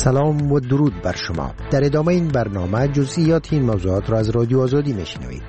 سلام و درود بر شما. در ادامه این برنامه جزئیات این موضوعات را از رادیو آزادی میشنوید.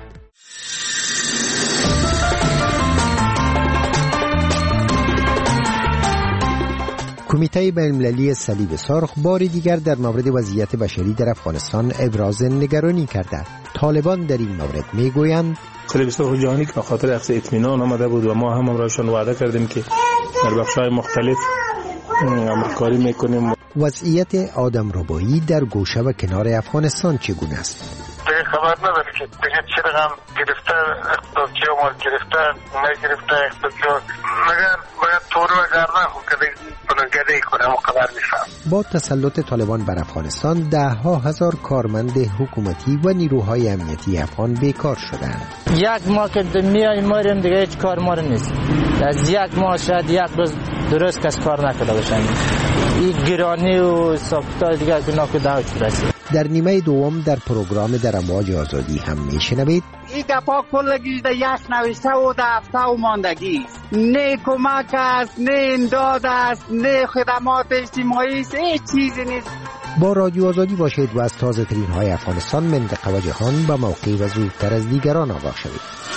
کمیته بین‌المللی صلیب سرخ بار دیگر در مورد وضعیت بشری در افغانستان ابراز نگرانی کرده. طالبان در این مورد میگویند صلیب سرخ جهانی که به خاطر اخذ اطمینان آمده بود و ما هم امرایشان وعده کردیم که در بخش‌های مختلف همکاری میکنیم. وضعیت آدمربایی در گوشه و کنار افغانستان چگونه است؟ خبر نداره که چه رقم گرفته، اقتصادی ما گرفته، نگرفته اقتصادی، مگر باید طور و گرنه گده کنه و خبر نیستم. با تسلط طالبان بر افغانستان ده‌ها هزار کارمند حکومتی و نیروهای امنیتی افغان بیکار شدند. یک ماه که میایم ماریم دیگه هیچ کار ما نیست. از یک ماه شاید یک روز درست کس کار نکرده باشن. این گرانی و ساختای دیگه گناه که دعوت رسید. در نیمه دوم در پروگرام در امواج آزادی هم میشنوید این گپا کلگیش در یک نوشته و در هفته و ماندگی است. نه کمک است، نه امداد است، نه خدمات اجتماعی است، هیچ چیزی نیست. با رادیو آزادی باشید و از تازه ترین های افغانستان، منطقه و جهان با موقع و زودتر از دیگران آگاه شوید.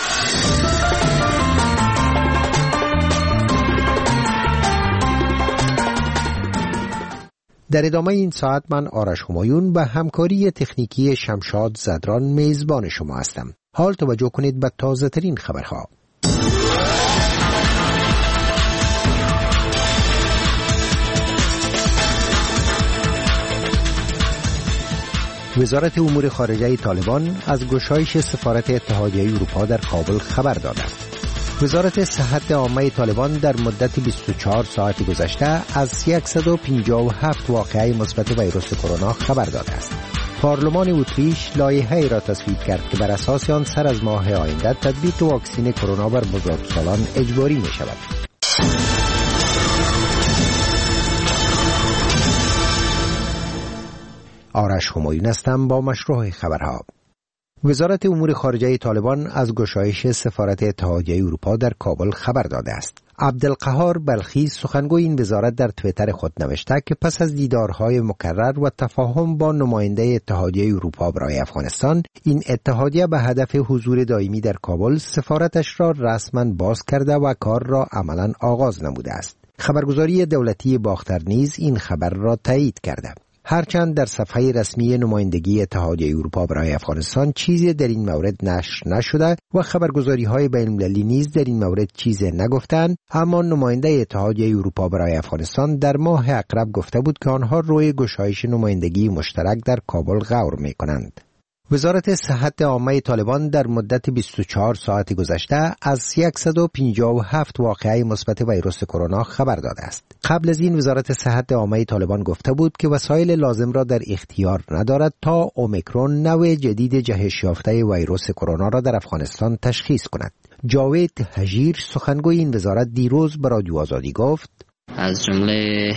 در ادامه این ساعت من آرش همایون به همکاری تکنیکی شمشاد زدران میزبان شما هستم. حال توجه کنید به تازه ترین خبرها. وزارت امور خارجه طالبان از گشایش سفارت اتحادیه اروپا در کابل خبر داده است. وزارت صحت عامه طالبان در مدت 24 ساعت گذشته از 157 واقعه مثبت ویروس کرونا خبر داده است. پارلمان اتریش لایحه‌ای را تصویب کرد که بر اساس آن سر از ماه آینده تطبیق واکسن کرونا بر بزرگسالان اجباری می شود. آرش همایون هستم با مشروع خبرها. وزارت امور خارجه طالبان از گشایش سفارت اتحادیه اروپا در کابل خبر داده است. عبدالقهار بلخی سخنگوی این وزارت در توییتر خود نوشته که پس از دیدارهای مکرر و تفاهم با نماینده اتحادیه اروپا برای افغانستان، این اتحادیه به هدف حضور دائمی در کابل سفارتش را رسما باز کرده و کار را عملا آغاز نموده است. خبرگزاری دولتی باختر نیز این خبر را تایید کرده. هرچند در صفحه رسمی نمایندگی اتحادیه اروپا برای افغانستان چیزی در این مورد نشر نشده و خبرگزاری‌های بین‌المللی نیز در این مورد چیزی نگفتند، اما نماینده اتحادیه اروپا برای افغانستان در ماه اقرب گفته بود که آنها روی گشایش نمایندگی مشترک در کابل غور می‌کنند. وزارت صحت عامه طالبان در مدت 24 ساعت گذشته از 157 واقعه مثبت ویروس کرونا خبر داده است. قبل از این وزارت صحت عامه طالبان گفته بود که وسایل لازم را در اختیار ندارد تا اومیکرون نوع جدید جهش یافته ویروس کرونا را در افغانستان تشخیص کند. جاوید هجیر سخنگوی این وزارت دیروز به رادیو آزادی گفت از جمله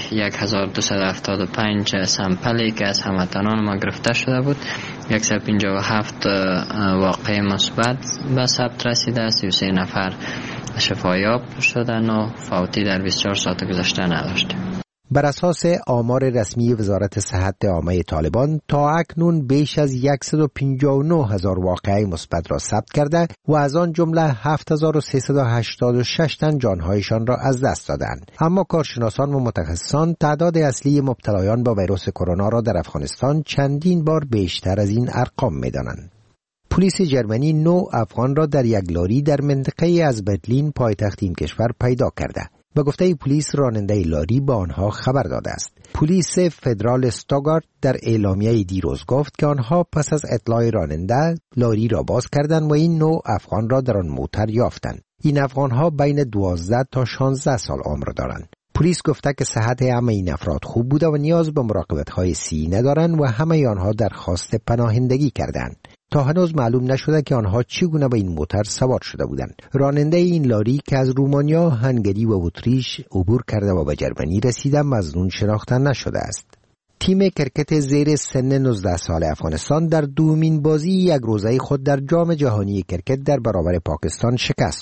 1275 سامپلی که از هموطنان ما گرفته شده بود، 157 واقعه مثبت به ثبت رسیده است، 33 نفر شفایاب شدن و فوتی در 24 ساعت گذشته نداشتیم. بر اساس آمار رسمی وزارت صحت عامه طالبان تا اکنون بیش از 159,000 واقعه مثبت را ثبت کرده و از آن جمله 7,386 تن جانهایشان را از دست دادند. اما کارشناسان و متخصصان تعداد اصلی مبتلایان با ویروس کرونا را در افغانستان چندین بار بیشتر از این ارقام می‌دانند. پلیس جرمنی 9 افغان را در یک لاری در منطقه از برلین پایتخت این کشور پیدا کرده. به گفته پلیس راننده لاری با آنها خبر داده است. پلیس فدرال استوگارت در اعلامیه دیروز گفت که آنها پس از اطلاع راننده لاری را باز کردند و این 9 افغان را در آن موتر یافتند. این افغانها بین 12 تا 16 سال عمر دارند. پلیس گفته که صحت همه این افراد خوب بوده و نیاز به مراقبت‌های صحی ندارند و همه آنها درخواست پناهندگی کردند. تا هنوز معلوم نشده که آنها چگونه به این موتر سوار شده بودند. راننده این لاری که از رومانیا، هنگری و اتریش عبور کرده و به جرمنی رسیده مظنون شناخته نشده است. تیم کرکت زیر سن 19 سال افغانستان در دومین بازی یک روزه خود در جام جهانی کرکت در برابر پاکستان شکست خورد.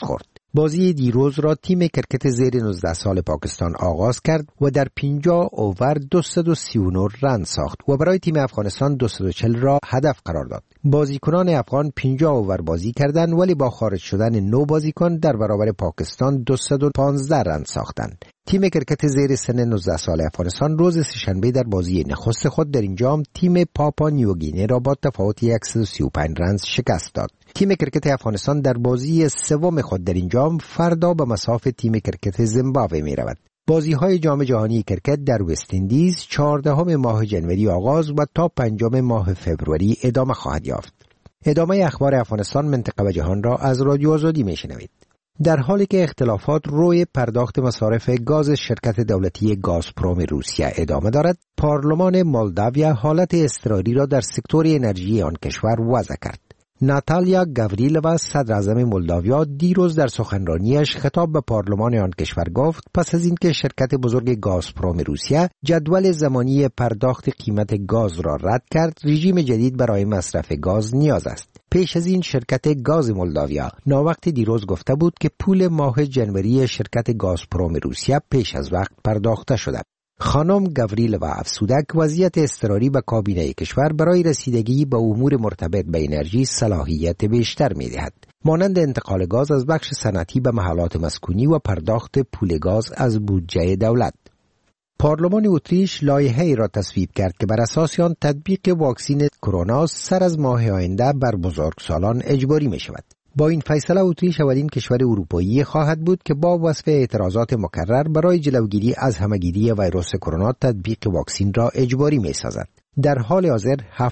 بازی دیروز را تیم کرکت زیر 19 سال پاکستان آغاز کرد و در 50 اوور 239 رن ساخت و برای تیم افغانستان 240 را هدف قرار داد. بازیکنان افغان 50 اوور بازی کردند ولی با خارج شدن 9 بازیکن در برابر پاکستان 215 رن ساختند. تیم کرکت زیر سن 19 سال افغانستان روز سه‌شنبه در بازی نخست خود در این جام تیم پاپا نیوگینه را با تفاوت 135 رن شکست داد. تیم کرکت افغانستان در بازی سوم خود در این جام فردا به مصاف تیم کرکت زیمبابوه می رود. بازی‌های جام جهانی کرکت در وست اندیز 14 ماه ژانویه آغاز و تا 5 ماه فوریه ادامه خواهد یافت. ادامه اخبار افغانستان، منطقه و جهان را از رادیو آزادی میشنوید. در حالی که اختلافات روی پرداخت مصارف گاز شرکت دولتی گازپروم روسیه ادامه دارد، پارلمان مولداویا حالت اضطراری را در سکتور انرژی آن کشور وضع کرد. ناتالیا گاوریلووا صدر اعظم مولداویا دیروز در سخنرانیش خطاب به پارلمان آن کشور گفت پس از اینکه شرکت بزرگ گازپروم روسیه جدول زمانی پرداخت قیمت گاز را رد کرد، رژیم جدید برای مصرف گاز نیاز است. پیش از این شرکت گاز مولداویا ناوقت دیروز گفته بود که پول ماه ژانویه شرکت گازپروم روسیه پیش از وقت پرداخته شده. خانم گاوریلووا افزودند وضعیت اضطراری به کابینه کشور برای رسیدگی به امور مرتبط به انرژی صلاحیت بیشتر می‌دهد، مانند انتقال گاز از بخش صنعتی به محلات مسکونی و پرداخت پول گاز از بودجه دولت. پارلمان اتریش لایحه‌ای را تصویب کرد که بر اساس آن تطبیق واکسن کرونا سر از ماه آینده بر بزرگسالان اجباری می‌شود. با این فیصله اتریش اولین کشور اروپایی خواهد بود که با وصف اعتراضات مکرر برای جلوگیری از همه‌گیری ویروس کرونا تطبیق واکسن را اجباری می‌سازد. در حال حاضر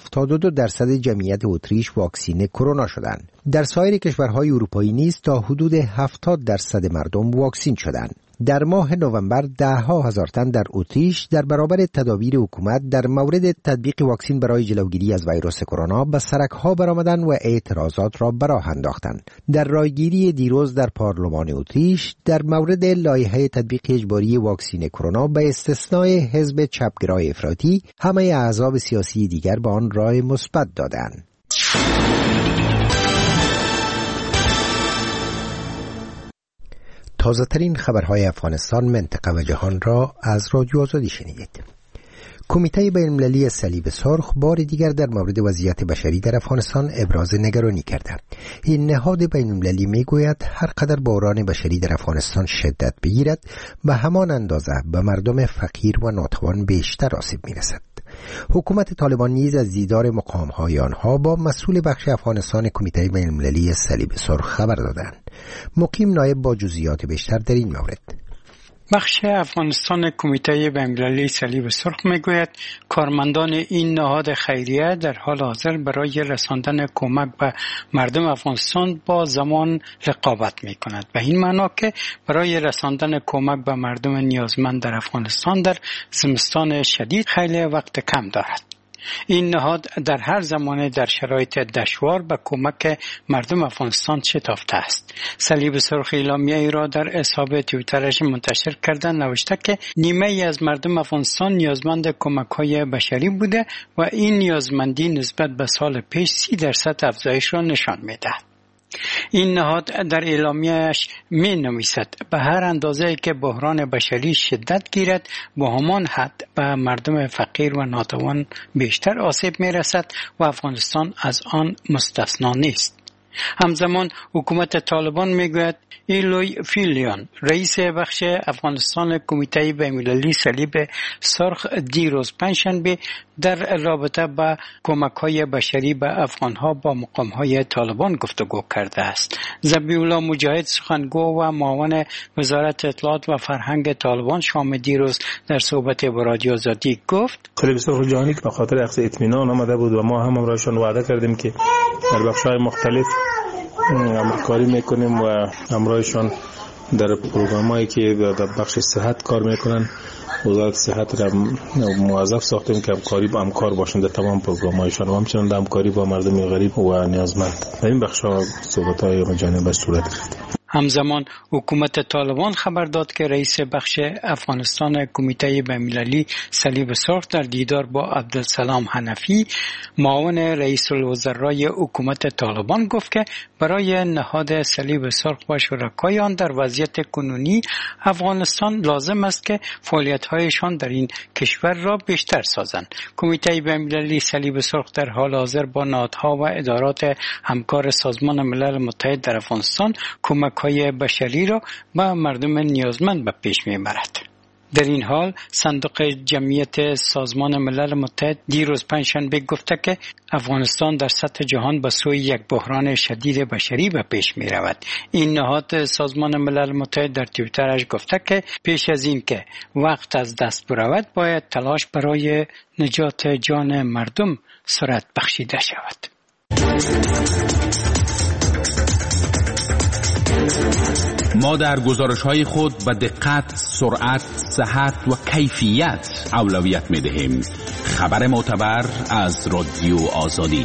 72% جمعیت اتریش واکسینه کرونا شدند. در سایر کشورهای اروپایی نیز تا حدود 70% مردم واکسین شدند. در ماه نوامبر 10,000 تن در اتریش در برابر تدابیر حکومت در مورد تطبیق واکسن برای جلوگیری از ویروس کرونا به سرک‌ها برآمدند و اعتراضات را به راه انداختند. در رایگیری دیروز در پارلمان اتریش در مورد لایحه تطبیق اجباری واکسن کرونا به استثنای حزب چپگرای افراطی، همه احزاب سیاسی دیگر به آن رای مثبت دادند. تازه‌ترین خبرهای افغانستان، منطقه و جهان را از رادیو آزادی شنیدید. کمیته بین‌المللی صلیب سرخ بار دیگر در مورد وضعیت بشری در افغانستان ابراز نگرانی کرده. این نهاد بین‌المللی میگوید هر قدر بحران بشری در افغانستان شدت بگیرد به همان اندازه به مردم فقیر و ناتوان بیشتر آسیب میرسد. حکومت طالبان نیز از دیدار مقام‌های آنها با مسئول بخش افغانستان کمیته بین‌المللی صلیب سرخ خبر دادند. مقیم نایب با جزئیات بیشتر در این مورد. بخش افغانستان کمیته بین‌المللی صلیب سرخ میگوید کارمندان این نهاد خیریه در حال حاضر برای رساندن کمک به مردم افغانستان با زمان رقابت میکند. به این معنا که برای رساندن کمک به مردم نیازمند در افغانستان در زمستان شدید خیلی وقت کم دارد. این نهاد در هر زمانه در شرایط دشوار به کمک مردم افغانستان شتافته است. صلیب سرخ اعلامیه‌ای را در حساب توییترش منتشر کرده نوشته که نیمه ای از مردم افغانستان نیازمند کمک‌های بشری بوده و این نیازمندی نسبت به سال پیش 30% افزایش را نشان می‌دهد. این نهاد در اعلامیه‌اش می‌نویسد به هر اندازه‌ای که بحران بشری شدت گیرد به همان حد به مردم فقیر و ناتوان بیشتر آسیب می‌رسد و افغانستان از آن مستثنا نیست. همزمان حکومت طالبان میگوید ایلوی فیلیان رئیس بخش افغانستان کمیته بین‌المللی صلیب سرخ دیروز پنجشنبه در رابطه با کمک‌های بشری به افغان‌ها با مقام‌های طالبان گفتگو کرده است. ذبیح الله مجاهد سخنگو و معاون وزارت اطلاعات و فرهنگ طالبان شام دیروز در صحبت با رادیو آزادی گفت صلیب سرخ جهانی که به خاطر اخذ اطمینان آمده بود و ما هم امرایشان وعده کردیم که در بخش‌های مختلف همکاری میکنیم و همراهشان در پروگرامایی که در بخش صحت کار میکنن. وزارت صحت را موظف ساختیم که همکار باشند در تمام پروگرامایشان و همچنین همکاری با مردم غریب و نیازمند. در این بخش‌ها صحبت‌های جانبی صورت گرفت. همزمان حکومت طالبان خبر داد که رئیس بخش افغانستان کمیته بین‌المللی صلیب سرخ در دیدار با عبدالسلام حنفی معاون رئیس الوزرای حکومت طالبان گفت که برای نهاد صلیب سرخ و شرکای آن در وضعیت کنونی افغانستان لازم است که فعالیت‌هایشان در این کشور را بیشتر سازند. کمیته بین‌المللی صلیب سرخ در حال حاضر با نهادها و ادارات همکار سازمان ملل متحد در افغانستان کمک‌های بشری را به مردم نیازمند به پیش می‌برد. در این حال صندوق جمعیت سازمان ملل متحد دیروز پنجشنبه گفته که افغانستان در سطح جهان به سوی یک بحران شدید بشری به پیش می رود. این نهاد سازمان ملل متحد در توییترش گفته که پیش از این که وقت از دست برود باید تلاش برای نجات جان مردم صورت بخشیده شود. ما در گزارش‌های خود به دقت، سرعت، صحت و کیفیت اولویت می‌دهیم. خبر معتبر از رادیو آزادی.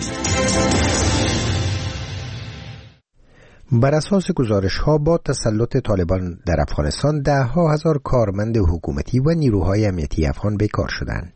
بر اساس گزارش‌ها با تسلط طالبان در افغانستان ده‌ها هزار کارمند حکومتی و نیروهای امنیتی افغان بیکار شدند.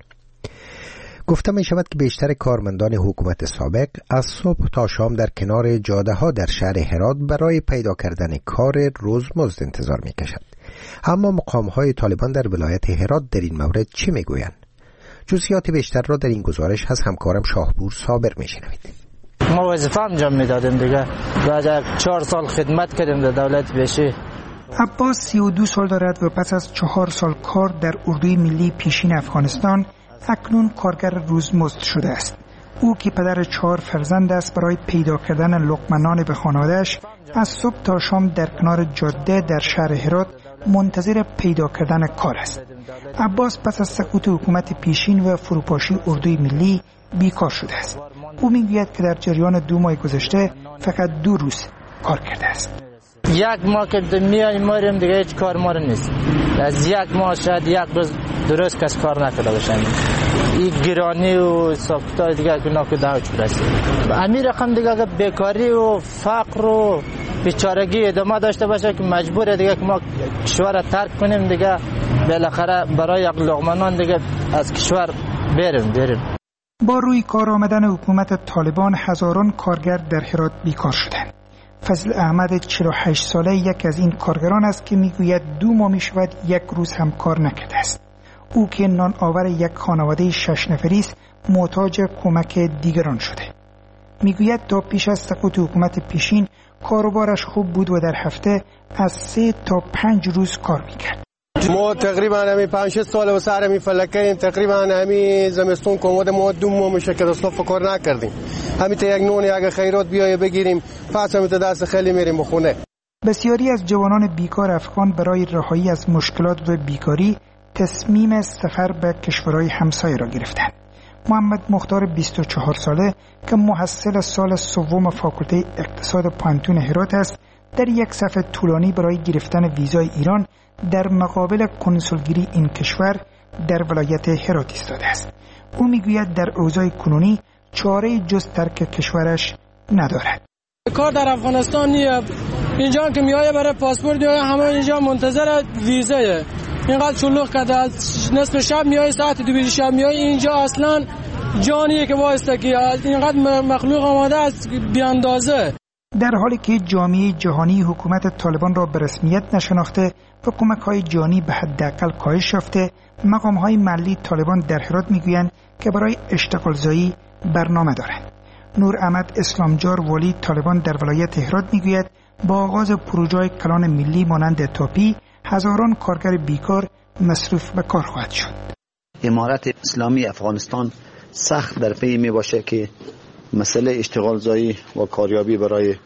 گفته می شود که بیشتر کارمندان حکومت سابق از صبح تا شام در کنار جاده ها در شهر هرات برای پیدا کردن کار روزمزد انتظار می کشند. اما مقام های طالبان در ولایت هرات در این مورد چی می گویند؟ جزئیات بیشتر را در این گزارش از همکارم شاهپور صابر می شنوید. ما وظیفه انجام می دادیم دیگه. بعد 4 سال خدمت کردیم در دولت بشی. عباس 32 سال دارد و پس از 4 سال کار در اردوی ملی پیشین افغانستان اکنون کارگر روزمزد شده است. او که پدر 4 فرزند است برای پیدا کردن لقمه نان به خانواده‌اش از صبح تا شام در کنار جاده در شهر هرات منتظر پیدا کردن کار است. عباس پس از سقوط حکومت پیشین و فروپاشی اردوی ملی بیکار شده است. او میگوید که در جریان 2 ماه گذشته فقط 2 روز کار کرده است. 1 ماه که میایم ماریم دیگه هیچ کار ما نیست. از 1 ماه شاید 1 روز درست کس کار نکرده باشن. این گرانی و ساختای دیگه که ناکده چه رسید. امیر رقم دیگه بیکاری و فقر و بیچارگی ادامه داشته باشه که مجبوره دیگه که ما کشور ترک کنیم دیگه بالاخره برای یک لقمه نان دیگه از کشور بریم. با روی کار آمدن حکومت طالبان هزاران کارگر در هرات بیکار شدند. فضل احمد 48 ساله یک از این کارگران است که میگوید 2 ماه میشود 1 روز هم کار نکرده است. او که نان آور یک خانواده 6 نفری است محتاج کمک دیگران شده. میگوید تا پیش از سقوط حکومت پیشین کاروبارش خوب بود و در هفته از 3 تا 5 روز کار میکرد. ما تقریبا همین 5-6 سال و سر همین فلکه تقریبا همین زمستون کمود ما 2 ماه میشه که اصلا فکر نکردیم. همین تا یک نون یک خیرات بیای بگیریم پس همین تا دست خیلی میریم بخونه. بسیاری از جوانان بیکار افغان برای رهایی از مشکلات و بیکاری تصمیم سفر به کشورهای همسایه را گرفتند. محمد مختار 24 ساله که محصل سال 3 فاکولته اقتصاد پانتون هرات است در یک صف طولانی برای گرفتن ویزای ایران در مقابل کنسولگری این کشور در ولایت هرات ایستاده است. او میگوید در اوضاع کنونی چاره جز ترک کشورش ندارد. کار در افغانستان نیه. اینجا که میایه برای پاسپورت میایه همه اینجا منتظر ویزایه. اینقدر شلوغ کرده نصف شب میایه ساعت 2 شب میایه اینجا اصلا جانیه که واسطه که اینقدر مخلوق آماده است بی اندازه. در حالی که جامعه جهانی حکومت طالبان را به رسمیت نشناخته و کمک‌های جانی به حداقل کاهش یافته، مقام‌های محلی طالبان در هرات میگویند که برای اشتغالزایی برنامه دارند. نور احمد اسلامجار والی طالبان در ولایت هرات میگوید با آغاز پروژه‌های کلان ملی مانند تاپی هزاران کارگر بیکار مصروف به کار خواهد شد. امارت اسلامی افغانستان سخت در پی می باشه که مسئله اشتغالزایی و کاریابی برای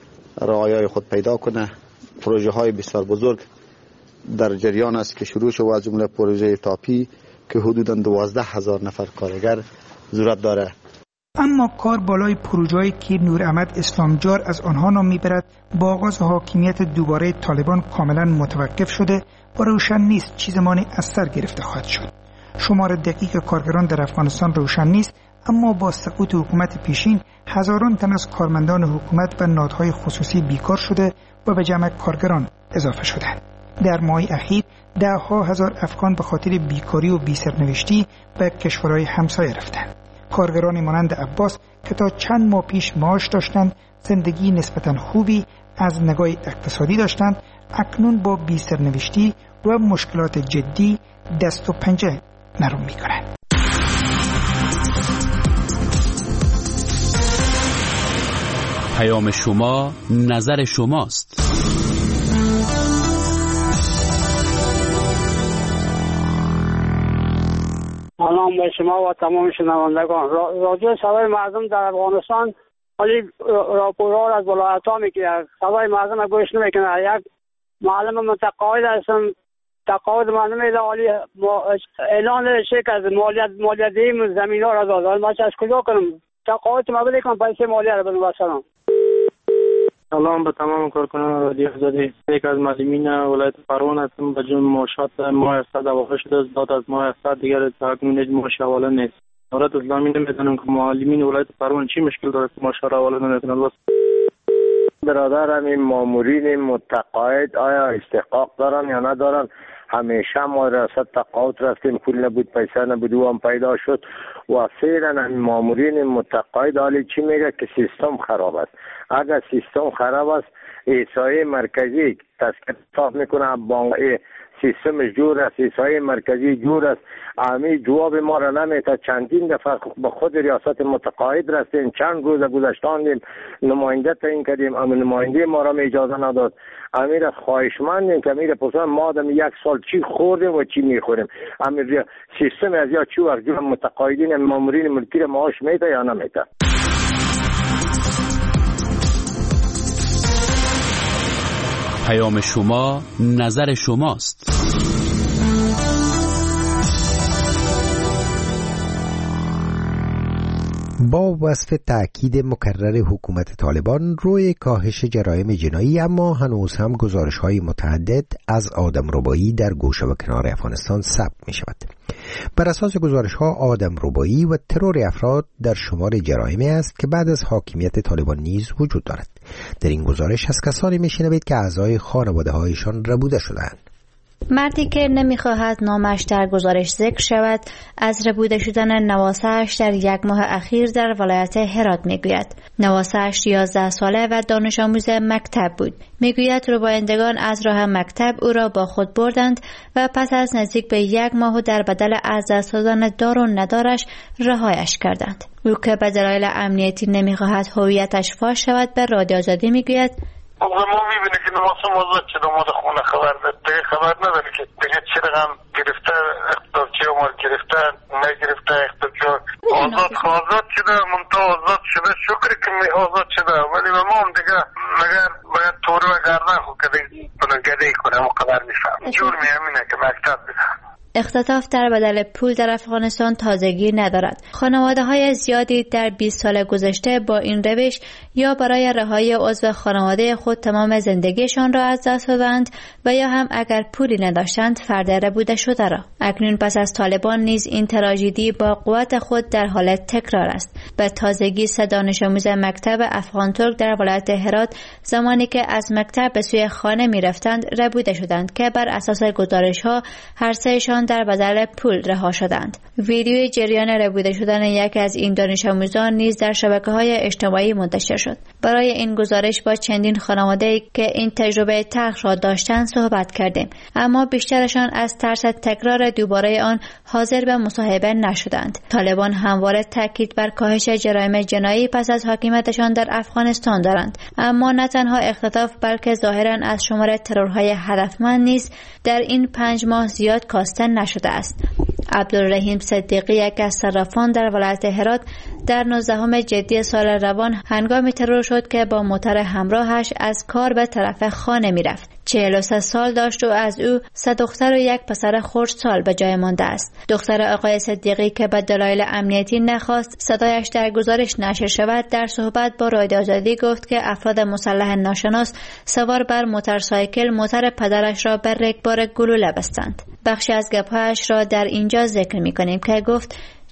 رعایای خود پیدا کنه. پروژه های بسیار بزرگ در جریان است که شروع شد، از جمله پروژه تاپی که حدوداً 12,000 نفر کارگر ضرورت داره. اما کار بالای پروژه‌ای که نور احمد اسلامجار از آنها نام میبرد با آغاز حاکمیت دوباره طالبان کاملا متوقف شده و روشن نیست چه زمانی از سر گرفته خواهد شد. شمار دقیق کارگران در افغانستان روشن نیست، اما با سقوط حکومت پیشین هزاران تن از کارمندان حکومت و نهادهای خصوصی بیکار شده و به جمع کارگران اضافه شدند. در ماه اخیر ده‌ها هزار افغان به خاطر بیکاری و بی‌سرنوشتی به کشورهای همسایه رفتند. کارگرانی مانند عباس که تا چند ماه پیش معاش داشتند، زندگی نسبتاً خوبی از نگاه اقتصادی داشتند، اکنون با بی‌سرنوشتی و مشکلات جدی دست و پنجه نرم می‌کنند. پیام شما نظر شماست. سلام به شما و تمام شنوندگان. رادیو صدای مردم در افغانستان ولی راپورها از ولایت‌ها میگیره. صدای مردم گوش نمیکنه. یک معلم متقاعد هستم. تقاعد مردم عالی اعلان شرکت مالیاتی زمین‌ها را داد. من از کجا کنم؟ تقاعد ما بده کنم پیسه مالیه را بدم. سلام. سلام به تمام کارکنان رادیو آزادی. یک از معلمین ولایت پروان هستم. به جون معاشات ماه 100 واقع شده است. داد از ماه 100 دیگر تاکنون هیچ معاش حواله نیست. دولت اسلامی نمیدونم که معلمین ولایت پروان چی مشکل داره که معاش را حواله نمیکنن. برادرم این مامورین متقاعد آیا استحقاق دارن یا ندارن؟ همیشه ما ریاست تقاعد رفتیم، پول نبود، پیسه نبود، و هم پیدا شد و فعلا مامورین متقاعد حالی چی میگه که سیستم خراب است. اگر سیستم خراب است، احصایه مرکزی تصدیق میکنه بانک سیستمش جور است، احصایه مرکزی جور است، امی جواب ما را نمیده. چندین دفعه به خود ریاست متقاعد رفتیم، چند روز گذشتاندیم، نماینده تعیین کردیم، اما نماینده ما را اجازه نداد. امیر خواهشمندیم که امیر پسر ما دم یک سال چی خوردیم و چی میخوریم. امیر سیستم از یا چی وقت جور متقاعدین مامورین ملکی را معاش میده یا نمیده. پیام شما نظر شماست. با وصف تأکید مکرر حکومت طالبان روی کاهش جرایم جنایی، اما هنوز هم گزارش‌های متعدد از آدمربایی در گوشه و کنار افغانستان ثبت می‌شود. بر اساس گزارش‌ها آدمربایی و ترور افراد در شمار جرایم است که بعد از حاکمیت طالبان نیز وجود دارد. در این گزارش از کسانی می‌شنوید که اعضای خانواده‌هایشان ربوده شدند. مردی که نمیخواهد نامش در گزارش ذکر شود از ربوده شدن نواسه‌اش در یک ماه اخیر در ولایت هرات میگوید. نواسه‌اش 11 ساله و دانش آموز مکتب بود. میگوید ربایندگان از راه مکتب او را با خود بردند و پس از نزدیک به یک ماه در بدل از دست دادن دار و ندارش رهایش کردند. او که به دلایل امنیتی نمیخواهد هویتش فاش شود به رادیو آزادی میگوید ما میبینه که نماسم آزاد شده، ما در خونه خبر دیگه خبر نداره که دیگه چی رقم گرفته، اقتدارچی ما گرفته نگرفته، اقتدار آزاد شده، منطقه آزاد شده، شکری که آزاد شده، ولی ما هم دیگه مگر باید طوری و گردن خود که دیگه گده کنه ما خبر میفهم. جور میامینه که مکتب بزن. اختطاف در بدل پول در افغانستان تازگی ندارد. خانواده‌های زیادی در 20 سال گذشته با این روش یا برای رهایی عضو خانواده خود تمام زندگیشان را از دست دادند و یا هم اگر پولی نداشتند فرد ربوده شده را. اکنون پس از طالبان نیز این تراژدی با قوت خود در حال تکرار است. به تازگی 3 دانش آموز مکتب افغان ترک در ولایت هرات زمانی که از مکتب به سوی خانه می‌رفتند ربوده شدند که بر اساس گزارش‌ها هر سه‌شان در بدل پول رها شدند. ویدیوی جریان ربوده شدن یکی از این دانش آموزان نیز در شبکه‌های اجتماعی منتشر شد. برای این گزارش با چندین خانواده که این تجربه تلخ را داشتند صحبت کردیم، اما بیشترشان از ترس تکرار دوباره آن حاضر به مصاحبه نشدند. طالبان همواره تاکید بر کاهش جرایم جنایی پس از حاکمیتشان در افغانستان دارند، اما نه تنها اختطاف بلکه ظاهراً از شمار ترورهای هدفمند نیز در این 5 ماه زیاد کاسته نشده است. عبدالرحیم صدیقی یک از صرافان در ولایت هرات در 19 جدی سال روان هنگامی ترور شد که با موتر همراهش از کار به طرف خانه می رفت. 43 سال داشت و از او 3 دختر و 1 پسر خردسال به جای مانده است. دختر آقای صدیقی که به دلایل امنیتی نخواست صدایش در گزارش نشر شود در صحبت با رادیو آزادی گفت که افراد مسلح ناشناس سوار بر موتورسایکل موتر پدرش را بر رگبار گلوله بستند. بخشی از گپ‌هایش را در اینجا ذکر می‌کنیم که گفت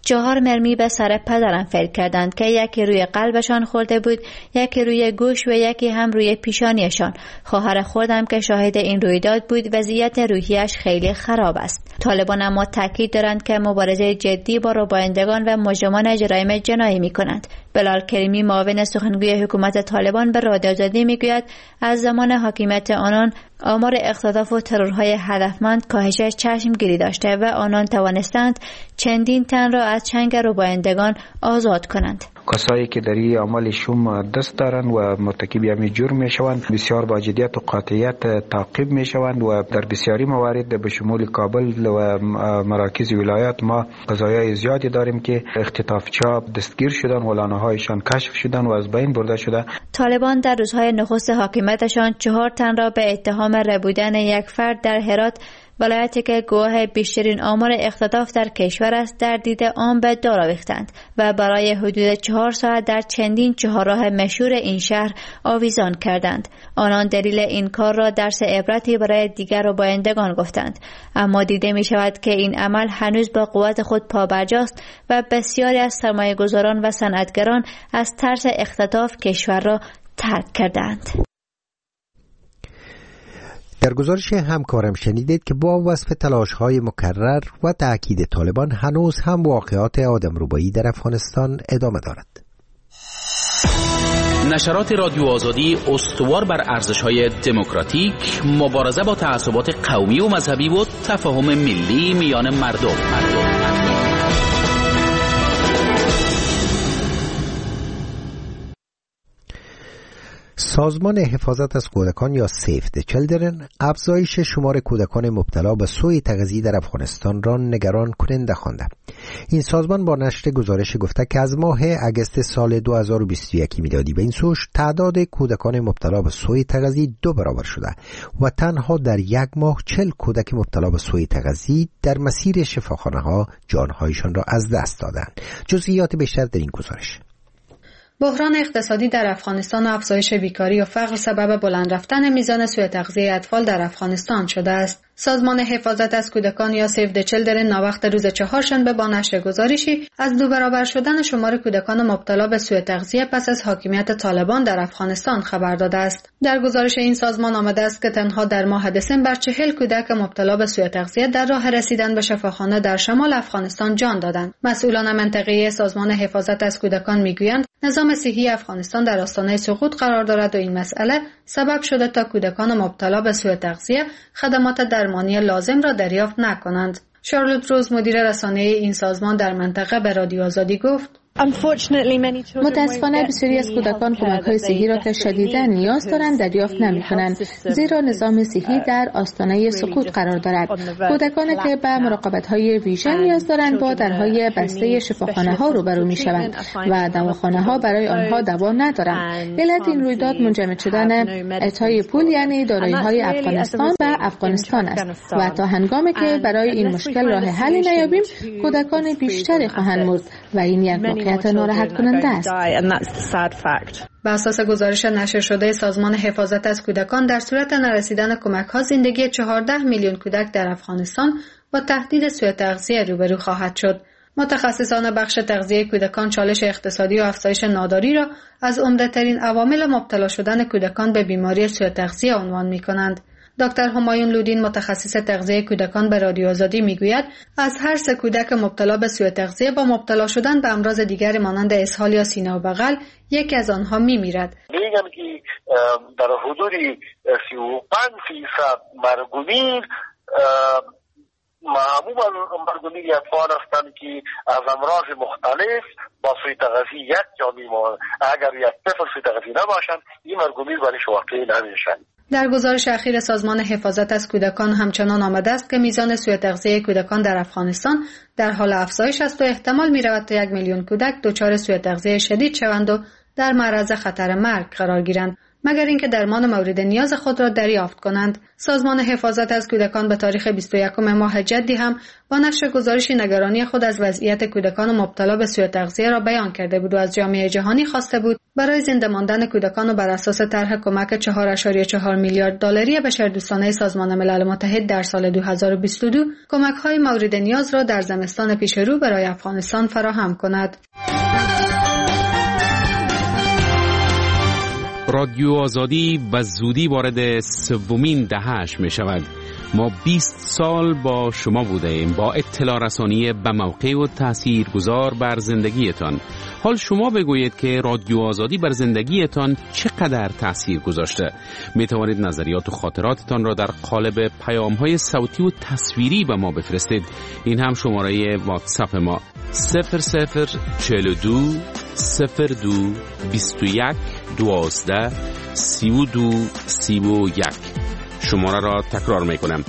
4 مرمی به سر پدرم فعل کردند که یکی روی قلبشان خورده بود، یکی روی گوش و یکی هم روی پیشانیشان. خواهر خودم که شاهد این رویداد بود وضعیت روحیش خیلی خراب است. طالبان اما تاکید دارند که مبارزه جدی با ربایندگان و مجرمان جرایم جنایی می‌کنند. بلال کریمی معاون سخنگوی حکومت طالبان به رادیو آزادی میگوید از زمان حاکمیت آنان آمار اختطاف و ترورهای هدفمند کاهش چشمگیری داشته و آنان توانستند چندین تن را از چنگ ربایندگان آزاد کنند. کسایی که در این عمل شوم دست دارند و مرتکب همین جرم میشوند بسیار با جدیت و قاطعیت تعقیب میشوند و در بسیاری موارد به شمول کابل و مراکز ولایات ما قضایای زیادی داریم که اختطافچا دستگیر شدن و لانه‌هایشان کشف شدن و از بین برده شده. طالبان در روزهای نخست حاکمیتشان 4 تن را به اتهام ربودن یک فرد در هرات، ولایتی که گواه بیشترین آمار اختطاف در کشور است، در دید عام به دار آویختند و برای حدود 4 ساعت در چندین چهارراه مشهور این شهر آویزان کردند. آنان دلیل این کار را درس عبرتی برای دیگر ربایندگان گفتند، اما دیده می شود که این عمل هنوز با قوت خود پابرجاست و بسیاری از سرمایه‌گذاران و صنعتگران از ترس اختطاف کشور را ترک کردند. در گزارش همکارم شنیدید که با وصف تلاش‌های مکرر و تأکید طالبان هنوز هم واقعات آدمربایی در افغانستان ادامه دارد. نشرات رادیو آزادی استوار بر ارزش‌های دموکراتیک، مبارزه با تعصبات قومی و مذهبی و تفاهم ملی میان مردم. سازمان حفاظت از کودکان یا سیو د چیلدرن افزایش شمار کودکان مبتلا به سوء تغذیه در افغانستان را نگران کننده خوانده. این سازمان با نشر گزارش گفته که از ماه اگست سال 2021 میلادی به این سو تعداد کودکان مبتلا به سوء تغذیه 2 برابر شده و تنها در یک ماه 40 کودک مبتلا به سوء تغذیه در مسیر شفاخانه‌ها جانهایشان را از دست دادند. جزئیات بیشتر در این گزارش. بحران اقتصادی در افغانستان و افزایش بیکاری و فقر سبب بلند رفتن میزان سوء تغذیه اطفال در افغانستان شده است. سازمان حفاظت از کودکان یا سیو د چیلدرن ناوقت روز چهارشنبه با نشر گزارشی از 2 برابر شدن شمار کودکان مبتلا به سوء تغذیه پس از حاکمیت طالبان در افغانستان خبر داده است. در گزارش این سازمان آمده است که تنها در ماه دسامبر 40 کودک مبتلا به سوء تغذیه در راه رسیدن به شفاخانه در شمال افغانستان جان دادند. مسئولان منطقه‌ای سازمان حفاظت از کودکان میگویند نظام صحی افغانستان در آستانه سقوط قرار دارد و این مسئله سبب شده تا کودکان مبتلا به سوء تغذیه خدمات درمانی لازم را دریافت نکنند. شارلوت روز مدیر رسانه‌ای این سازمان در منطقه به رادیو آزادی گفت: متاسفانه بسیاری از کودکان کمک‌های صحی را که شدیداً نیاز دارند دریافت نمی‌کنند، زیرا نظام صحی در آستانه سقوط قرار دارد. کودکانی که به مراقبت‌های ویژه نیاز دارند با درهای بسته شفاخانه‌ها روبرو می‌شوند و دواخانه‌ها برای آنها دوا ندارند. علت این رویداد منجمد شدن اعطای پول یعنی دارایی‌های افغانستان و افغانستان است و تا هنگامی که برای این مشکل راه حلی نیابیم کودکان بیشتری خواهند مرد و این یک واقعیت ناراحت کننده است. بر اساس گزارش نشر شده سازمان حفاظت از کودکان در صورت نرسیدن کمک‌ها زندگی 14 میلیون کودک در افغانستان با تهدید سوء تغذیه روبرو خواهد شد. متخصصان بخش تغذیه کودکان چالش اقتصادی و افزایش ناداری را از عمده‌ترین عوامل مبتلا شدن کودکان به بیماری سوء تغذیه عنوان می‌کنند. دکتر همایون لودین متخصص تغذیه کودکان به رادیو آزادی میگوید از هر 3 کودک مبتلا به سوء تغذیه با مبتلا شدن به امراض دیگری مانند اسهال یا سینه و بغل یکی از آنها میمیرد. میگن که در حدود 35% مرگومیر معمولا مرگومیر اطفال هستند که از امراض مختلف با سوء تغذیه یک جا میمانند. اگر یک طفل سوء تغذیه نباشند این مرگومیر برایش واقع نمیشن. در گزارش اخیر سازمان حفاظت از کودکان همچنان آمده است که میزان سوء تغذیه کودکان در افغانستان در حال افزایش است و احتمال می‌رود تا 1 میلیون کودک دچار سوء تغذیه شدید شوند و در معرض خطر مرگ قرار گیرند. مگر اینکه درمان مورد نیاز خود را دریافت کنند. سازمان حفاظت از کودکان به تاریخ 21 ماه جدی هم با نشر گزارش نگرانی خود از وضعیت کودکان مبتلا به سوء تغذیه را بیان کرده بود و از جامعه جهانی خواسته بود برای زنده ماندن کودکان و بر اساس طرح کمک 4.4 میلیارد دلاری بشردوستانه سازمان ملل متحد در سال 2022 کمک‌های مورد نیاز را در زمستان پیش رو برای افغانستان فراهم کند. رادیو آزادی به زودی وارد سومین دهه‌اش می شود. ما 20 سال با شما بوده ایم، با اطلاع رسانی به موقع و تاثیرگذار بر زندگیتان. حال شما بگویید که رادیو آزادی بر زندگیتان چقدر تاثیر گذاشته. می توانید نظریات و خاطراتتان را در قالب پیام‌های صوتی و تصویری به ما بفرستید. این هم شماره واتساپ ما 0042 02 21 12 32 31. شماره را تکرار می کنم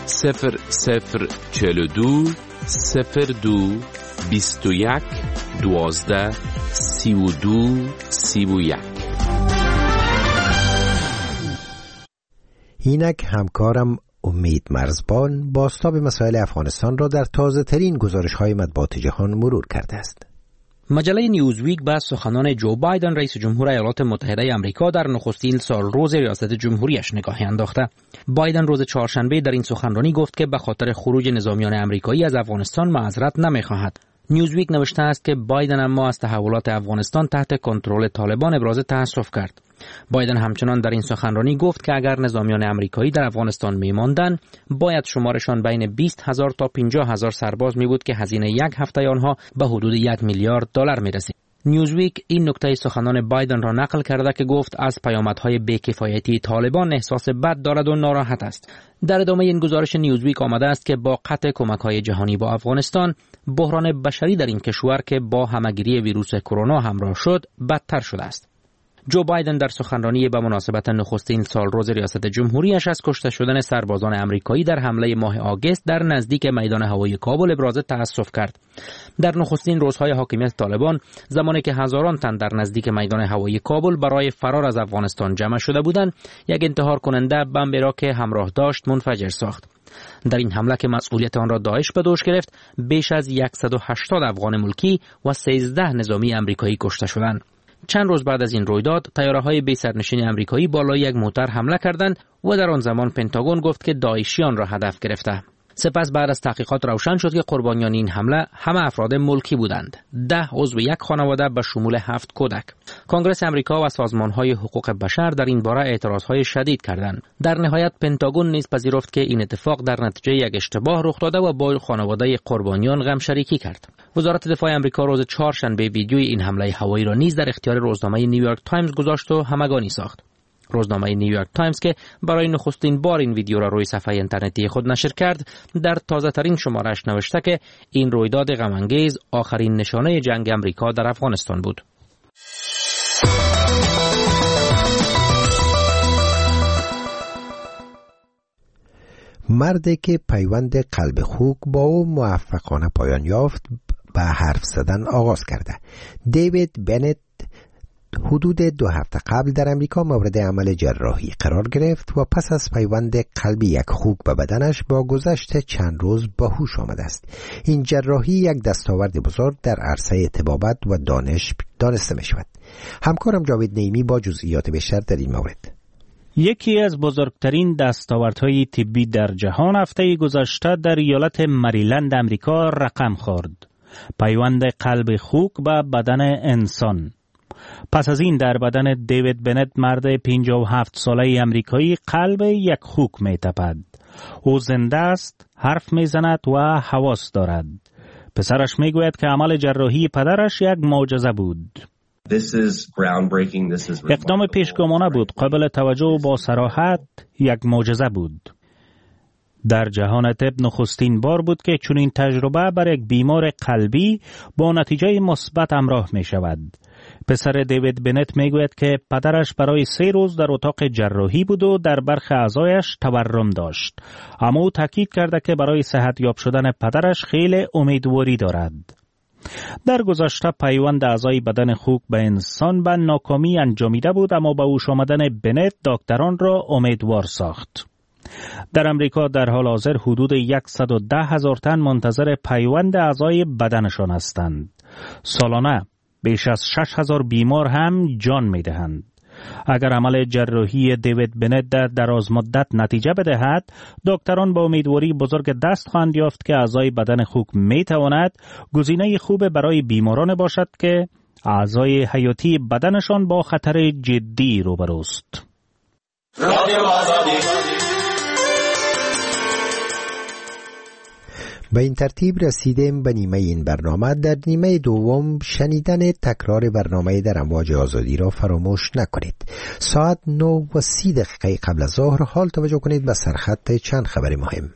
0042 02 21 12 32 31. اینک همکارم امید مرزبان بازتاب مسائل افغانستان را در تازه ترین گزارش های مطبوعات جهان مرور کرده است. مجله نیوزویک به سخنان جو بایدن رئیس جمهور ایالات متحده آمریکا در نخستین سالروز ریاست جمهوریش نگاهی انداخته. بایدن روز چهارشنبه در این سخنرانی گفت که به خاطر خروج نظامیان آمریکایی از افغانستان معذرت نمی‌خواهد. نیوزویک نوشته است که بایدن اما از تحولات افغانستان تحت کنترل طالبان ابراز تأسف کرد. بایدن همچنان در این سخنرانی گفت که اگر نظامیان آمریکایی در افغانستان می‌ماندند، باید شمارشان بین 20,000 تا 50,000 سرباز می‌بود که هزینه یک هفته آنها به حدود 1 میلیارد دلار می‌رسید. نیوزویک این نکته سخنان بایدن را نقل کرده که گفت از پیامدهای بی‌کفایتی طالبان احساس بد دارد و ناراحت است. در ادامه این گزارش نیوزویک آمده است که با قطع کمک‌های جهانی با افغانستان، بحران بشری در این کشور که با همه‌گیری ویروس کرونا همراه شد، بدتر شده است. جو بایدن در سخنرانی به مناسبت نخستین سالروز ریاست جمهوریش از کشته شدن سربازان آمریکایی در حمله ماه آگوست در نزدیک میدان هوایی کابل ابراز تأسف کرد. در نخستین روزهای حاکمیت طالبان، زمانی که هزاران تن در نزدیک میدان هوایی کابل برای فرار از افغانستان جمع شده بودند، یک انتحار کننده بمبی را که همراه داشت منفجر ساخت. در این حمله که مسئولیت آن را داعش به دوش گرفت، بیش از 180 افغان ملکی و 13 نظامی آمریکایی کشته شدند. چند روز بعد از این رویداد، طیاره‌های بی سرنشین آمریکایی بالای یک موتر حمله کردند و در آن زمان پنتاگون گفت که داعشیان را هدف گرفته. سپس بعد از تحقیقات روشن شد که قربانیان این حمله همه افراد ملکی بودند. 10 عضو یک خانواده به شمول 7 کودک. کنگره آمریکا و سازمان‌های حقوق بشر در این باره اعتراضهای شدید کردند. در نهایت پنتاگون نیز پذیرفت که این اتفاق در نتیجه یک اشتباه رخ داده و با خانواده قربانیان غم شریکی کرد. وزارت دفاع آمریکا روز چهارشنبه ویدیوی این حمله هوایی را نیز در اختیار روزنامه نیویورک تایمز گذاشت و همگانی ساخت. روزنامه نیویورک تایمز که برای نخستین بار این ویدیو را روی صفحه اینترنتی خود نشر کرد، در تازه ترین شماره‌اش نوشته که این رویداد غم‌انگیز آخرین نشانه جنگ آمریکا در افغانستان بود. مردی که پیوند قلب خوک با او موفقانه پایان یافت به حرف زدن آغاز کرده. دیوید بنت حدود 2 هفته قبل در امریکا مورد عمل جراحی قرار گرفت و پس از پیوند قلبی یک خوک به بدنش با گذشت چند روز به هوش آمده است. این جراحی یک دستاورد بزرگ در عرصه طبابت و دانش دانسته می شود. همکارم جاوید نیمی با جزئیات بیشتر در این مورد. یکی از بزرگترین دستاوردهای طبی در جهان هفته گذشته در ایالت مریلند امریکا رقم خورد. پیوند قلب خوک به بدن انسان. پس از این در بدن دیوید بنت مرد 57 ساله امریکایی قلب یک خوک می تپد. او زنده است، حرف می زند و حواس دارد. پسرش می گوید که عمل جراحی پدرش یک معجزه بود. اقدام پیشگامانه بود، قابل توجه و با صراحت یک معجزه بود. در جهان طب نخستین بار بود که چنین تجربه بر یک بیمار قلبی با نتیجه مثبت همراه می شود. پسر دیوید بنت می گوید که پدرش برای 3 روز در اتاق جراحی بود و در برخی اعضایش تورم داشت. اما او تاکید کرده که برای صحت یاب شدن پدرش خیلی امیدواری دارد. در گذشته پیوند اعضای بدن خوک به انسان به ناکامی انجامیده بود، اما با هوش آمدن بنت دکتران را امیدوار ساخت. در امریکا در حال حاضر حدود 110,000 تن منتظر پیوند اعضای بدنشان هستند. سالانه بیش از 6,000 بیمار هم جان می‌دهند. اگر عمل جراحی دیوید بنت در دراز مدت نتیجه بدهد، دکتران با امیدواری بزرگ دست خواهند یافت که اعضای بدن خوک می‌تواند گزینه خوب برای بیماران باشد که اعضای حیاتی بدنشان با خطر جدی روبروست. به این ترتیب رسیدیم به نیمه این برنامه. در نیمه دوم شنیدن تکرار برنامه در امواج آزادی را فراموش نکنید. ساعت 9:30 قبل از ظهر حال توجه کنید به سرخط چند خبر مهم.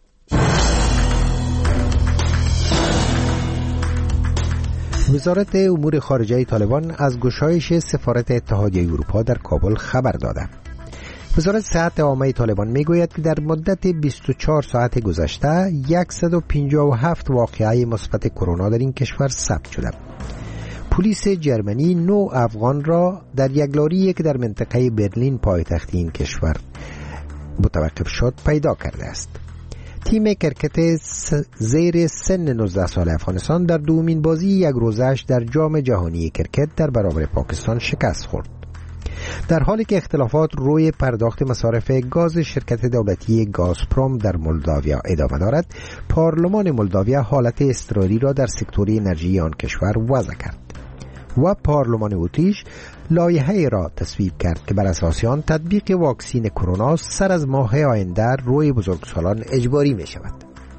وزارت امور خارجه طالبان از گشایش سفارت اتحادیه اروپا در کابل خبر داده. وزارت صحت عامه طالبان میگوید که در مدت 24 ساعت گذشته 157 واقعه مثبت کرونا در این کشور ثبت شده. پلیس جرمنی 9 افغان را در یک لاری که در منطقه برلین پایتخت این کشور متوقف شد پیدا کرده است. تیم کرکت زیر سن 19 سال افغانستان در دومین بازی یک روزش در جام جهانی کرکت در برابر پاکستان شکست خورد. در حالی که اختلافات روی پرداخت مصارف گاز شرکت دولتی گازپروم در مولداویا ادامه دارد، پارلمان مولداویا حالت اضطراری را در سکتور انرژی آن کشور وضع کرد و پارلمان اتریش لایحه‌ای را تصویب کرد که بر اساس آن تطبیق واکسین کرونا سر از ماه آینده روی بزرگسالان اجباری می شود.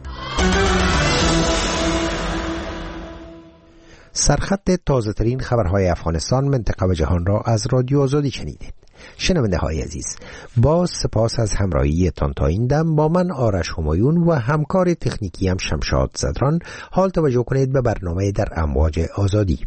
سرخط تازه ترین خبرهای افغانستان، منطقه و جهان را از رادیو آزادی شنیدید. شنونده های عزیز، با سپاس از همراهی تان تا این دم با من آرش همایون و همکار تکنیکی هم شمشاد زدران، حال توجه کنید به برنامه در امواج آزادی.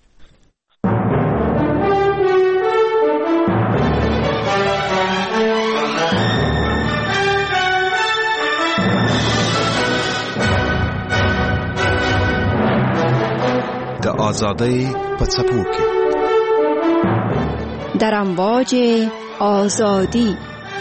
آزادی په څپو کې در امواج آزادی.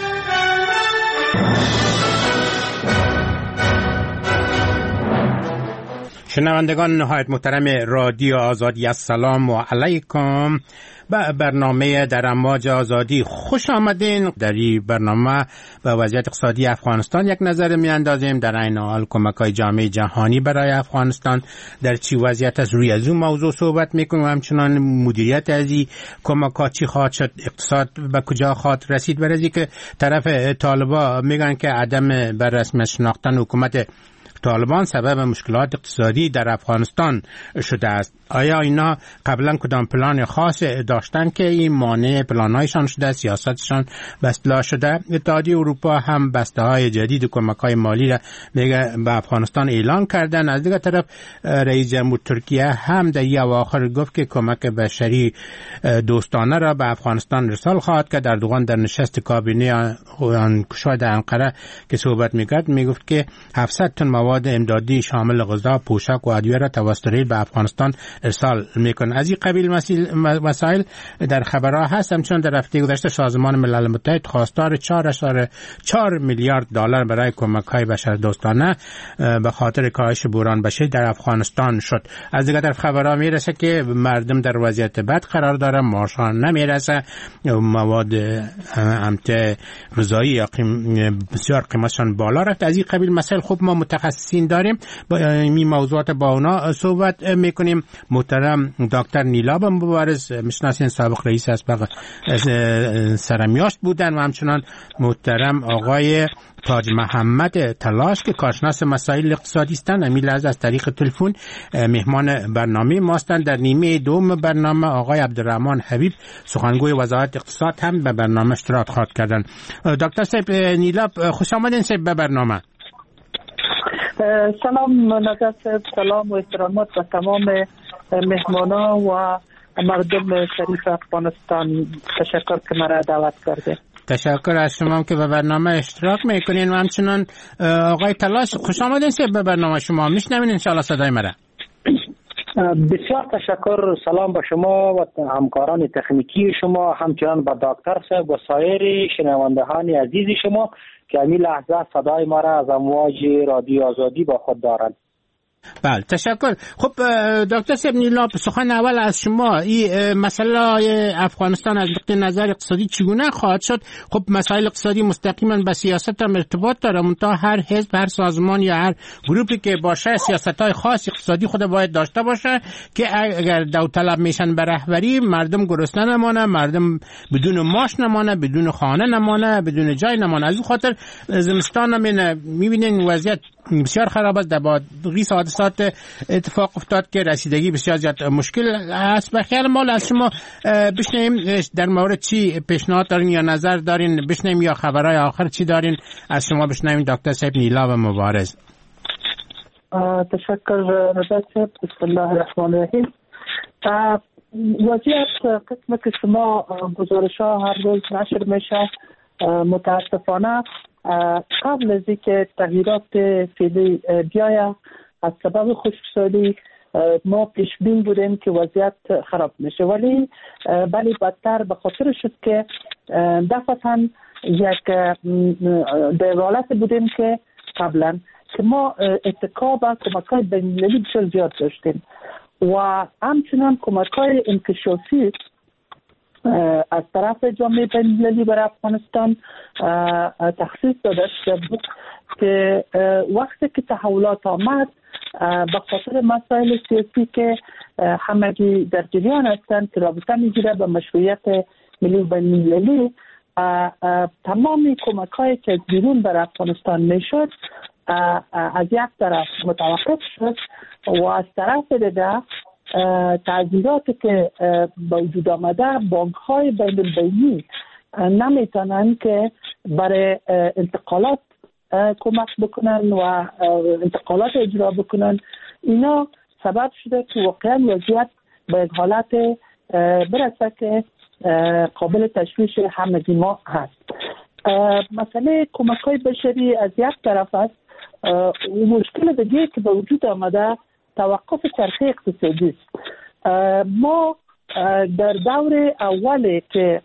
شنوندگان نهایت محترم رادیو آزادی، السلام علیکم. به برنامه در امواج آزادی خوش آمدین. در این برنامه به وضعیت اقتصادی افغانستان یک نظر می اندازیم، در این حال کمک‌های جامعه جهانی برای افغانستان در چی وضعیت است، روی از اون موضوع صحبت میکنیم. همچنان مدیریت از این کمک‌ها چی خواهد شد، اقتصاد به کجا خواهد رسید. برای که طرف طالبا میگن که عدم بر رسمیت شناختن حکومت طالبان سبب مشکلات اقتصادی در افغانستان شده است. آیا اینا قبلا کدام پلان خاص داشتن که این مانع پلان‌هایشان شده، سیاستشان به اصلاح شده؟ اتحادیه اروپا هم بسته‌های جدید کمک‌های مالی را به افغانستان اعلان کردن. از دیگر طرف رئیس جمهور ترکیه هم در این اواخر گفت که کمک بشری دوستانه را به افغانستان ارسال خواهد کرد. اردوغان در نشست کابینه کشور انقره که صحبت می‌کرد میگفت که 700 تن مواد امدادی شامل غذا، پوشاک و ادویه را توسط ریل به افغانستان ارسال میکنه. از این قبیل مسائل در خبرها هست. همچنان در هفته گذشته سازمان ملل متحد خواستار 4.4 میلیارد دلار برای کمک‌های بشردوستانه به خاطر کاهش بحران بشری در افغانستان شد. از دیگر طرف خبرها میرسه که مردم در وضعیت بد قرار دارن، معاششان نمیرسه، مواد امته غذایی یا بسیار قیمتشان بالا رفت. از این قبیل مسائل خوب ما متخصصین داریم، با این موضوعات با اونا صحبت میکنیم. محترم دکتر نیلاب مبارز میشناسین، سابق رئیس اسبق سرمیاشت بودن، و همچنان محترم آقای تاج محمد تلاش که کارشناس مسائل اقتصادی هستند. همین لحظه از طریق تلفن مهمان برنامه ما هستند. در نیمه دوم برنامه آقای عبدالرحمن حبیب سخنگوی وزارت اقتصاد هم به برنامه اشتراک خواهد کردند. دکتر صاحب نیلاب، خوش آمدین صاحب به برنامه. سلام نجات، سلام و احترامات به تمام مهمانا و مردم شریف افغانستان. تشکر که مرا دعوت کرده. تشکر از شما که به برنامه اشتراک میکنین و همچنان آقای تلاش خوش آمدین به برنامه شما. میشنوین انشاءالله صدای مرا؟ بسیار تشکر. سلام به شما و همکاران تکنیکی شما، همچنان به دکتر صاحب و سایر شنوندگان عزیز شما که همین لحظه صدای ما را از امواج رادیو آزادی با خود دارند. بله تشکر. خب دکتر صاحب نیلا، سخن اول از شما، این مسئله افغانستان از نقطه نظر اقتصادی چگونه خواهد شد؟ خب مسائل اقتصادی مستقیما به سیاست هم ارتباط داره، منتها هر حزب، هر سازمان یا هر گروپی که باشه سیاست‌های خاص اقتصادی خود باید داشته باشه که اگر داوطلب میشن به رهبری، مردم گرسنه نمانه، مردم بدون معاش نمانه، بدون خانه نمانه، بدون جای نمانه. از این خاطر زمستان هم میبینین وضعیت بسیار خراب است. در باقی حادثات اتفاق افتاد که رسیدگی بسیار زیاد مشکل است. بخیر مال از شما بشنیم در مورد چی پیشنهاد دارین یا نظر دارین، بشنیم یا خبرهای آخر چی دارین از شما بشنیم. دکتر صاحب نیلا و مبارز. تشکر رضا صاحب. بسم الله الرحمن الرحیم. وضعیت قسم که شما گزارش ها هر روز نشر میشه، متاسفانه قبل از اینکه تغییرات فعلی بیاید از سبب خشکسالی ما پیش بین بودیم که وضعیت خراب میشه، ولی بدتر به خاطر شد که دفعتا یک در حالت بودیم که قبلا که ما اتکا به کمک‌های بین‌المللی بسیار زیاد داشتیم و همچنان کمک‌های انکشافی از طرف جامعه بین‌المللی برای افغانستان تخصیص داده شده بود که وقتی که تحولات آمد به خاطر مسائل سیاسی که همگی در جریان هستند که رابطه میگیره به مشروعیت ملی و بین‌المللی، تمامی کمک‌هایی که از بیرون برای افغانستان میشد از یک طرف متوقف شد و از طرف دیگر تعذیراتی که به وجود آمده بانک‌های بین‌المللی نمیتونن که برای انتقالات کمک بکنن و انتقالات اجرا بکنن. اینا سبب شده که واقعا وضعیت به یک حالت برسه که قابل تشویش همگی ما هست. مسئله کمک‌های بشری از یک طرف است. مشکل دیگه که به وجود آمده توقف چرخه اقتصادی است. ما در دور اولی که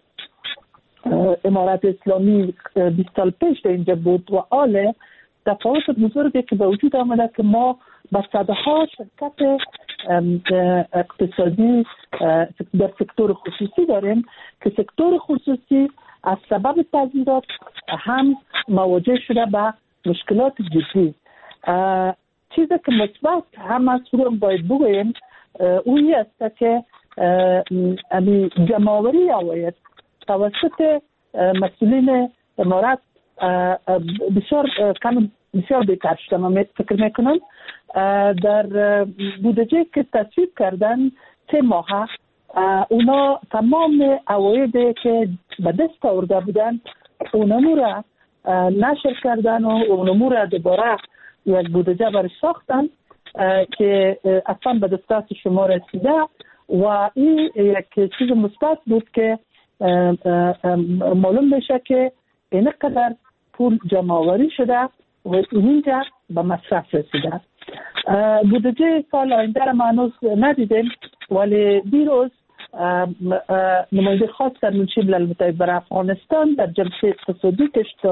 امارت اسلامی 20 سال پیش اینجا بود و حال تفاوت بزرگی که به وجود آمده که ما به صدها شرکت اقتصادی در سکتور خصوصی داریم که سکتور خصوصی از سبب تغییرات هم مواجه شده به مشکلات جدی. چیزی که مثبت هم از خودم باید بگویم اوی است که جمع‌آوری آید توسط مسئولین امارات بسیار بهتر شده. من فکر میکنم در بودجه که تصویب کردن 3 ماه اونا تمام عوایدی که به دست آورده بودن اونمو را نشر کردن و اونمو را دوباره یک بودجه برای ساختن که اصلا به دسترس شما رسیده و این یک چیز مثبت بود که معلوم میشه که اینقدر پول جمع‌آوری شده و اینجا به مصرف رسیده. بودجه سال آینده را هنوز ندیدیم، ولی دیروز نماینده خاص در منشی ملل متحد برای افغانستان در جلسه اقتصادی که